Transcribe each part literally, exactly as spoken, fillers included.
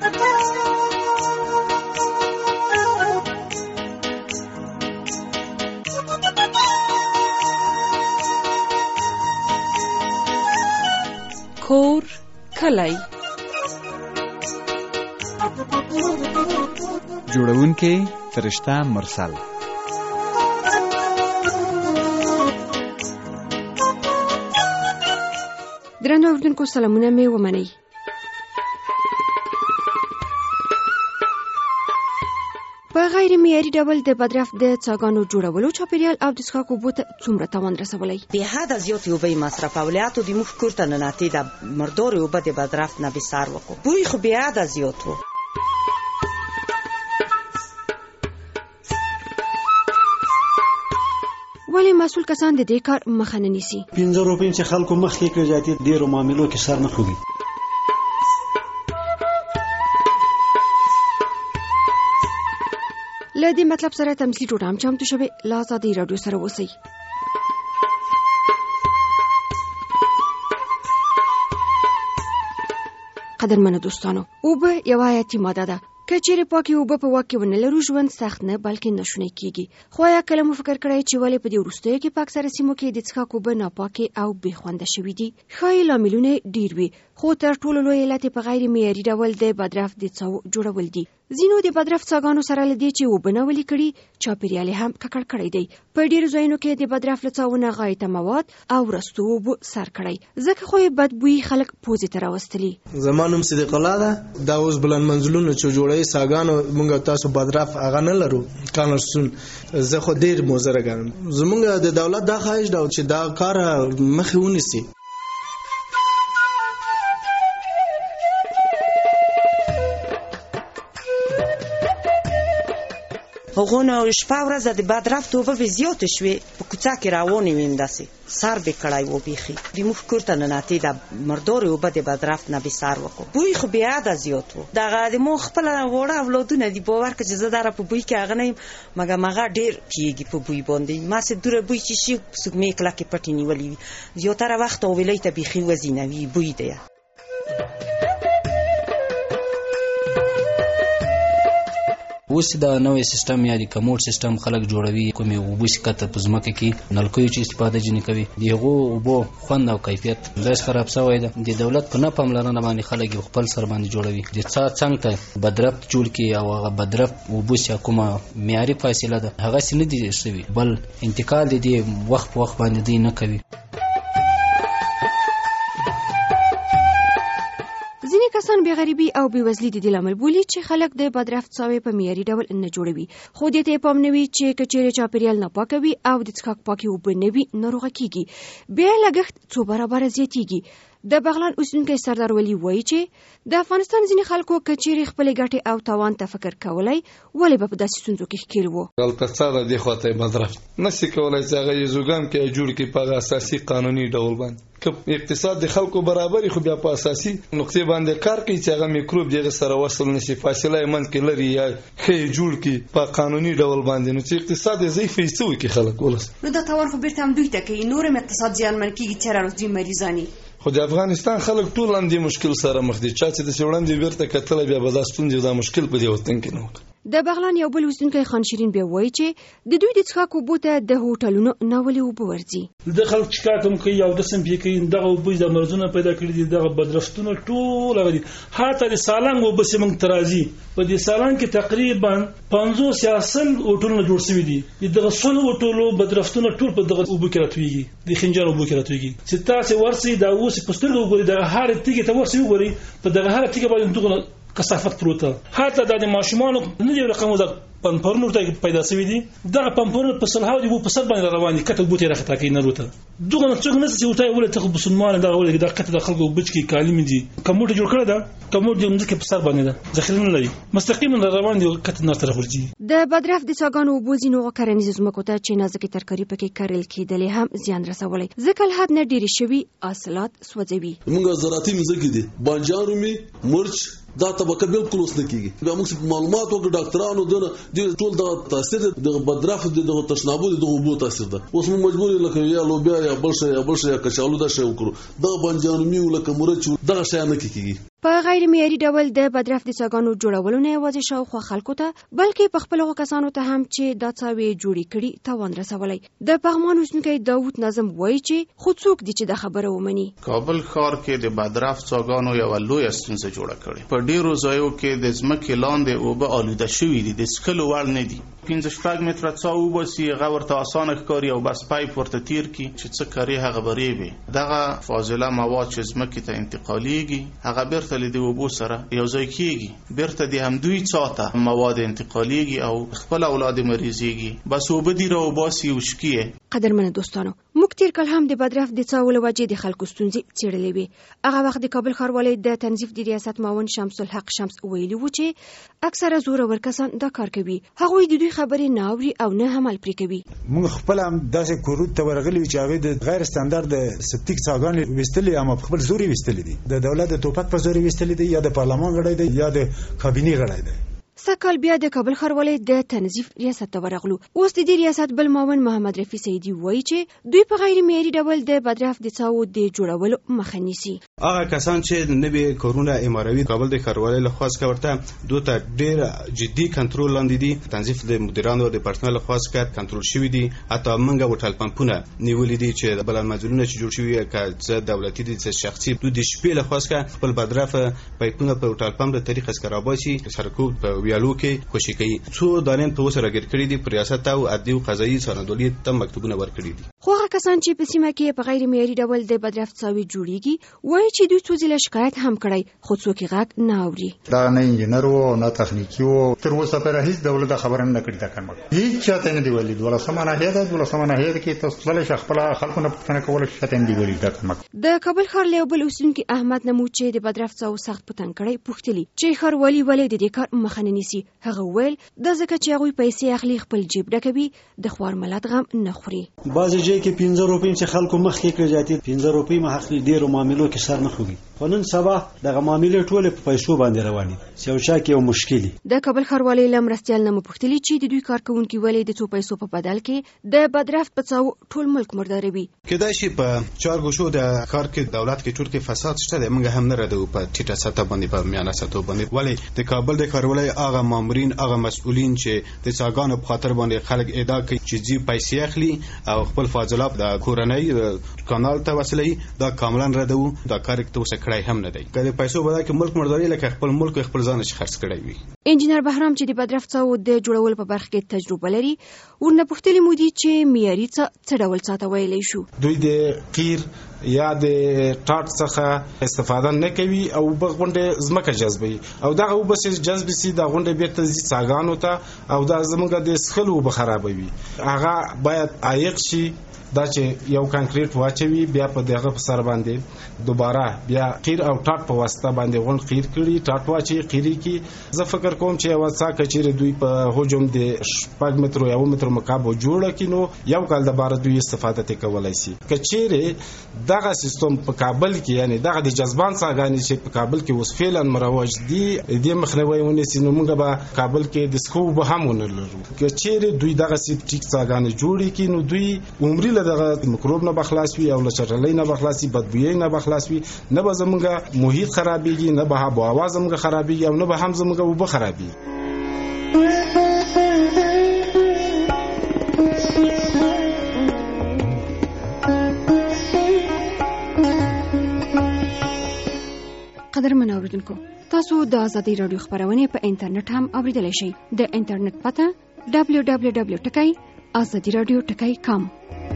کور کلی جوړونکی فرشته مرسل. درنو اوریدونکو سلامونه مې ومنئ. په غیر معیاري ډول د بدرفت د څاګانو جوړولو چاپیریال او د څښاک اوبو ته څومره تاوان رسولی؟ بې حده زیاتې اوبه یې مصرفولې، حتی د موږ کور ته ننوتې د مردارې اوبه د بدرفت نه بېسار وکړو. بوی خو بې حده زیات و. ولې مسؤل کسان د دې کار مخه نه نیسي؟ پنځه روپۍ چې خلکو مخکې کړي زیاتې ډېرو معاملو کې سر نه خوري. له دې مطلب سره تمثیل ټوټه هم چمتو شوې. له ازادۍ راډیو سره اوسئ. قدرمنو دوستانو، اوبه یوه حیاتي ماده ده. که چیرې پاکې اوبه په واک کې ونه لرو، ژوند سخت نه بلکې ناشونی کیږي. خو آیا کله مو فکر کړی چې ولې په دې وروستیو کې په اکثره سیمو کې د څښاک اوبه ناپاکې او بې خونده شوي دي؟ ښایي لاملونه ډېر وي، خو تر ټولو لوی علت په غیر معیاري ډول د بدرفت د څاو جوړول دي. ځینو د بدرفت څاګانو سره له دې چې اوبه ناولې کړي، چاپیریال هم ککړ کړی دی. په ډېرو ځایونو کې د بدرفت له څاونه غایطه مواد او رستو اوبه سر کړی، ځکه خو یې بدبویي خلک پوزې ته راوستلي. زما نوم صدیق الله ده. دا اوس بلند منزلونه چې جوړوي څاګانو، موږ تاسو بدرفت هغه نه لرو کانرسون. زه خو ډېر موزره ګڼم. زموږ د دولت دا خواهش ده چې دا کار مخې ونیسي. هغونه شپه ورځ د بدرفت اوبه به زیاتې شوې، په کوڅه کې روانې وې، همداسې سر به کړی و. بیخي د موږ کور ته ننوتې د مردارې اوبه د بدرفت نه بې سر وکړو. بوی خو بې حده زیات و. دغه د مو خپله واړه اولادونه دي، باور کړه چې زه دره په بوی کې هغه نه یم، مګر هغه ډېر کېږي په بوی باندې. ماسې دوره بوی چې شي سږمې کلکې پټې نیولې وي، زیاتره وخت اویلۍ ته بیخي وزینوي بوی دی. اوس دا نوې سیستم یا د کموډ سیستم خلک جوړوي، کومې اوبه چې کته په ځمکه کې نلکیو چې استفاده ځینې کوي، د هغو اوبو خوند او کیفیت داسې خراب شوی ده. د دولت په نه پاملرنه باندې خلک خپل سر باندې جوړوي، د څا څنګ ته بدرفت جوړ کړي او هغه بدرفت اوبه چې کومه معیاري فاصله ده هغسې نه دي شوي، بل انتقال د دې وخت په وخت باندې دوی نه کوي. ځینې کسان بې غریبي او بې وزلي د دې لامل بولي چې خلک د بدرفت څاوې په معیاري ډول نه جوړوي، خو دې ته یې پام نه وي چې که چیرې چاپیریال ناپاکه وي او د څښاک پاکې اوبه نه وي، ناروغه کیږي، بیا لګښت څو برابره زیاتیږي. د بغلان اوسیدونکی سردار ولی وایي چې د افغانستان ځینې خلکو که چیرې خپلې ګټې او تاوان ته فکر کولی، ولې به په داسې ستونزو کې ښکېل وو؟ هلته څه ده دې خواته یې بدرفت نشي کولی چې هغه یې زوګام کې جوړ کړي په هغه اساسي قانوني ډول باندې. که اقتصاد د خلکو برابري، خو بیا په اساسي نقطې باندې کار کوي چې هغه میکروب دغه سره وصل نشي، فاصله یې منځ کې لري یا ښه جوړ کړي په قانوني ډول باندې، نو چې اقتصاد یې ضعیف وي څه وکړي خلک ولس. نو دا تاوان خو بیرته هم دوی ته کوي، نور هم اقتصاد زیانمن کېږي، چېرې روزي مریضانې. خو د افغانستان خلک ټول هم دې مشکل سره مخ دي. چا چې داسې وړاندې بیرته کتلی، بیا به دا ستونزې دا مشکل په دې وطن کې نه وکړي. د بغلان یو بل اوسیدونکی خان شیرین بیا وایي چې د دوی د څښاک اوبو ته د هوټلونو ناولې اوبه ورځي. د خلک چې کار کوم کوي او دسم پې کوي، دغه اوبه د مرضونه پیدا کړي دي، دغه بدرفتونه ټول هغه دي. حتی د سالنګ اوبه چې موږ ته راځي، په دې سالنګ کې تقریبا پنځوس یا سل هوټلونه جوړ شوي دي. دغه سل هوټلو بدرفتونه ټول په دغه اوبو کې راتویږي، د خنجان اوبو کې راتویږي. چې تاسې ورسئ دا اوس په سترګو وګورئ، دغه هر تیږې ته ورسئ وګورئ، په دغه هر تیږې باندې دغه کثافت پروته. حتی دا د ماشومانو نه دی رقم د پمپورونو ته پیدا شوي دي، دغه پمپورونه په سلهاو دي په سر باندې روان دي، کته بوتې راخطا کوي نه روته. دغه څوک نه چې وتای ولې ته مسلمان دغه ولې دا کته د خلکو بچ کی کالم دي. کموډ جوړ کړی دا کموډ د مځکه په سر باندې ده، ذخیره نه لري، مستقیما روان دي، کته نه طرف ورځي. د بدرفت د څاګانو اوبه ځینو کرنیزو ځمکو ته چې نازکې ترکاري پکې کرل کېدلې هم زیان رسولی، ځکه له حد نه ډېرې شوي حاصلات سوځوي. موږ زراعتي مځکې دي، بانجان رومي، مرچ، دا طبقه بالکل اوس نه کیږي. بیا موږ معلومات وکړو ډاکټرانو دنه د ټول د تاثیر د بدرفت د تشنابو د اوبو تاثیر ده. اوس موږ مجبور یو لکه یا لوبیا یا بل شی یا بل شی یا کچالو دا شی وکړو، دا بانجان رومي لکه مرچ دا شی نه کیږي. په غیر معیاري ډول د بدرف د څاګانو جوړولو نه یوازې شاوخوا خلکو ته بلکې په خپل کسانو ته هم چې دا څاوي جوړې کړي تاوان رسولی. د پغمان اوسیدونکی داوود نظم وایي چې خو څوک دي چې د خبره ومني. کابل ښار کې د بدرف څاګانو یوه لویه ستونزه جوړه کړې. په ډیرو ځایو کې د ځمکې لاندې اوبه آلوده شوي دي، د څښلو وړ نه دي. پنځه شپږ متره څا وباسي، هغه ورته اسانه ښکاري او بس پایپ ورته تیر کړي چې څه کاري هغه به ریبي. دغه فاضله مواد چې ځمکې ته انتقالیږي هغه بیرته له د اوبو سره یو ځای کېږي، بیرته د همدوی څا ته مواد انتقالیږي او خپل اولاد مریضیږي، بس اوبه دي راوباسي او شکیه. قدرمنو دوستانو، موږ تیر کال هم د بدرف د څاو له وجې د خلکو ستونزې څېړلې وې. هغه وخت د کابل ښاروالۍ د تنظیف د ریاست معاون شمس الحق شمس ویلي و چې اکثره زورور کسان دا کار کوي، هغوی د دوی خبرې نه اوري او نه عمل پرې کوي. موږ خپل هم داسې کورود ته ورغلي چې هغوی د غیر ستاندارد سپټیک څاګانې ویستلې، اما په خپل زور یې ویستلې دي. د دولت د ټوپک په زور یې ویستلې دي، یا د پارلمان غړی دی یا د کابینې غړی دی. سکال بیا د کابل ښاروالۍ د تنظیف ریاست ته ورغلو. اوس د دې ریاست بل معاون محمد رفیع سیدي وایي چې دوی په غیر معیاري ډول د بدرف د څاو د جوړولو مخه نیسي. هغه کسان چې نوي کارونه اماروي کابل د ښاروالۍ لخوا څخه ورته دوی ته ډېر جدي کنټرول لاندې دي. تنظیف د مدیرانو د پرسنل لخوا څخه کنټرول شوی دي. حتی موږ وټل پمپونه نیولې دي چې د بلند منزلونه چې جوړ شوي که دولتي دي چې شخصي دوی د شپې لخوا څخه خپل بدرف پایپونه په وټل پمپ د طریقې څخه راباسي، سرکوب په ویالو کې خوشي کوي. څو دانې په اوسه راګیر کړي دي، پر ریاست او عدلي او قضایي څارندویي ته مکتوبونه ورکړي دي. خو هغه کسان چې په سیمه کې په غیر معیاري ډول د بدرف څاوي جوړیږي وایي چې دوی څو ځله شکایت هم کړی، خو څوک یې غږ نه اوري. دا نه انجینر و نه تخنیکی و، تر اوسه پورې هیڅ دولت خبره نه کړې ده. کنه هیڅ چاته نه دی ویلي. دولسمه ناحیه ده، دولسمه ناحیه کې تاسو تللی شئ خپل خلکو نه پوښتنه کول شي، چاته نه دی ویلي ده. کنه د کابل ښار له بل اوسیدونکي احمد نمو چې د بدرف څاو سخت پتن کړی پوښتلی چې ښاروالي ولې د دې کار مخه نه نیسي. هغه ویل دا ځکه چې هغوی پیسې اخلي، خپل جیب ډکوي، د خوار ملت غم نه خوري. بعضې ځای کې پنځه روپۍ چې خلکو مخکې کړی جاتي پنځه روپۍ مه اخلي، ډېرو معاملو کې سر نه خوږي. خو نن سبا دغه معاملې ټولې په پیسو باندې روانې دي، چې یو چا کې یو مشکل وي. د کابل ښاروالۍ له مرستیال نه مو پوښتلي چې د دوی کارکوونکي ولې د څو پیسو په بدل کې د بدرف په څاو ټول ملک مرداروي. کېدای شي په چار ګوشو د کار کې دولت کې ټول کې فساد شته دی، موږ هم نه ردو په ټیټه سطح باندې په میانه سطح باندې. ولې د کابل د ښاروالۍ هغه مامورین هغه مسؤلین چې د څاګانو په خاطر باندې خلک ادعا کوي چې جی پیسې اخلي او خپل فاضلات د کورنۍ کانال ته وصلوي، دا کاملا ردو. دا کار ته اوسه کړی هم نه دی. که د پیسو بدل کې ملک مرداري لکه خپل ملک خپل ځان شي خرڅ کړی وي. انجینر بهرام چې د بدرف څاو د جوړولو په برخه کې تجربه لري، ورنه پوښتلي مو دي چې معیاري څه څه ډول څه ته ویلی شو. دوی د قیر یا د ټاټ څخه استفاده نه کوي او به غونډې ځمکه جذبوي او دغه اوبه چې جذب سي د غونډې بیرته ځي څاګانو ته او دا زموږ د څښلو اوبه خرابوي. هغه باید عایق شي، دا چې یو کانکریټ واچوي، بیا په دغه په سر باندې دوباره بیا قیر او ټاټ په واسطه باندې غونډ قیر کړي، ټاټ واچي قیری کې. زه فکر کوم چې یو څا کچېره دوی په هجوم د شپږ مترو یو متر مکعب جوړه کینو یو کال د بار دوی استفاده کولای شي. کچېره دغه سیستم په کابل کې یعنی دغه د جذبان څاګانې چې په کابل کې اوس فعلا مروج دي د مخنیوي ونیسي، نو موږ به کابل کې د سکو به هم نه لرو. کچېره دوی دغه سیپټیک څاګانې جوړې کینو دوی عمرې دغه مکروب نه بخلاص وي او له چټلۍ نه بخلاص وي، بدبویۍ نه بخلاص وي، نه به زموږ محیط خرابېږي، نه به هوا هوا زموږ خرابېږي او نه به هم زموږ اوبه خرابېږي. قدرمن اوریدونکو، تاسو د آزادۍ راډیو خبرونه په انټرنیټ هم اوریدلی شئ. د انټرنیټ پته دبلیو دبلیو دبلیو ټکی آزادي رادیو ټکی کام.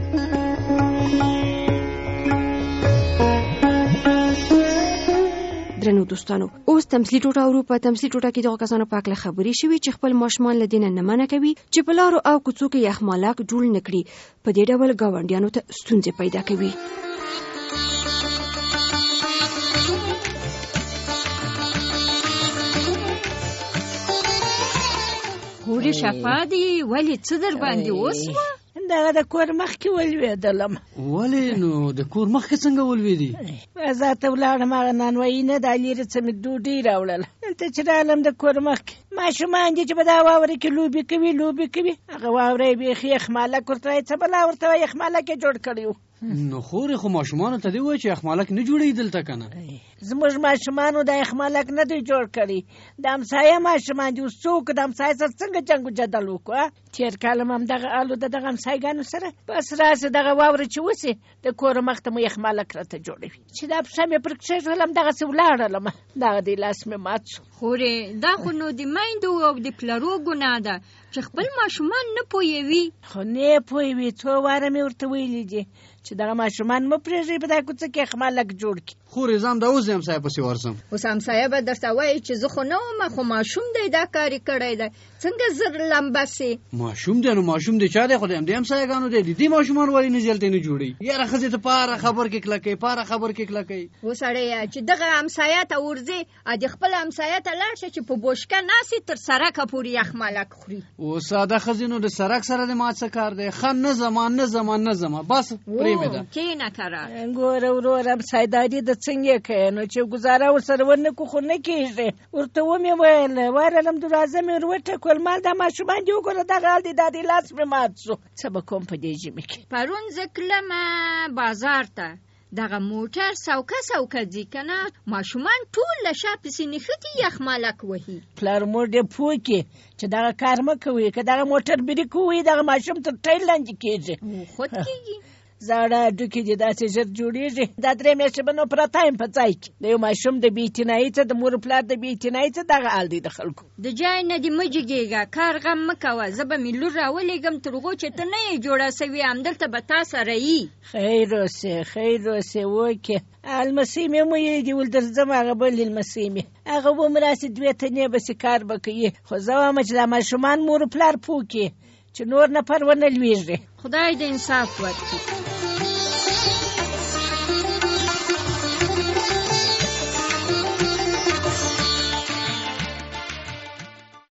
درنو دوستانو، اوس تمثیلي ټوټه ورو. په تمثیلي ټوټه کې دغه کسانو په هکله خبرې شوي چې خپل ماشومان له دې نه منع کوي چې په لارو او کوڅو کې یخمالک جوړ نه کړي. په دې ډول ګاونډیانو ته ستونزې پیدا کوي. هورې شفا دی، ولې څه در باندې وسوه؟ دغه د کور مخکې ولوېدلم. ولې نو د کور مخکې څنګه ولوېدې؟ بازار ته ولاړم، هغه نانوایي نه دا لرې څه مې ډوډۍ راوړله. دلته چې رالم د کور مخکې ماشومان دي چې په دا واوره کې لوبې کوي لوبې کوي هغه واوره یې بیخي یخمالک ورته وایي، څه بلا ورته وایي، یخمالک یې جوړ کړی و. نو خورې خو ماشومانو ته دې وایي چې یخمالک نه جوړوي دلته که نه؟ زموږ ماشومانو د اخمالک نه دی جوړ کړی د همسایه ماشومان دي اوس څوک د همسایه سره څنګه جنګ و جدل وکړو تېر کال هم همدغه حال و د دغه همسایګانو سره بس راسه دغه واوره چې وسې د کوره مخ ته مو اخمالک راته جوړوي چې دا پښه مې پر کښېږدل همدغسې ولاړلم دغه دی لاس مې مات شو خورې دا خو نو د میندو او د پلرو ګناه ده چې خپل ماشومان نه پوهوي خو نه پوهوي څو واره مې ورته ویلي دي چې دغه ماشومان مه پرېږدئ په دا کوڅه کې اخمالک جوړ کړي خورې زه هم د اوس د همسایه پسې ورځم اوس همسایه به درته وایي چې زه خو نه وم خو ماشوم دی دا کار یې کړی دی څنګه زر لمبه سې ماشوم دی نو ماشوم دی چا دی خو د همدې همسایهګانو دی د دې ماشومان ولې نه هلته نه جوړوي یاره ښځې ته پاره خبر کې کلکوي پاره خبر کې کلکوي وسړیه چې دغه همسایه ته ورځې ا د خپل همسایه ته لاړ شه چې په بوشکه ناستې تر سړکه پورې یخمالک خوري اوس ساده ښځې نو د سړک سره د مات څه کار دی ښه نه ځمه نه ځمه نه ځمه بس پرېمې ده کښېنه کرار ګوره ورور همسایداري د څنګه کوې نو چې ګزاره ورسره ونه کړو خو نه کېږي ورته ومې ویل ورغلم دروازه مې ور وټکول مال دا ماشومان دي وګوره دغه حال دی دا دی لاس مې مات شو څه به کوم په دې ژمي کې پرون زه تلمه بازار ته دغه موټر سوکه سوکه ځي که نه ماشومان ټول له شا پسې نښتي یخمالک وهي پلار مور دې پوه کړي چې دغه کار مه کوي که دغه موټر بریک ووهي دغه ماشوم تر ټایل لاندې کېږي خود کېږي زاړه هډوکي دې داسې ژر جوړېږي دا درې میاشتې به نو پرته یم په ځای کې د یو ماشوم د بې اعتنایي څه د مور پلار د بې اعتنایي څه دغه حال دی د خلکو د جای نه دې مه جګېږه کار غم مه کوه زه به مې لور راولېږم تر هغو چې ته نه یې جوړه سوي همدلته به تا سره یي خیر اوسې خیر اوسې وکې المسۍ مې مو یې ول درځم هغه بل لمسۍ مې هغه به م راسې دوې تنې بسې کار به کوي خو زه وایم چې دا ماشومان مور پلار پوه کړي چې نور نفر ونه لوېږي خدای دې انصاف ورکړي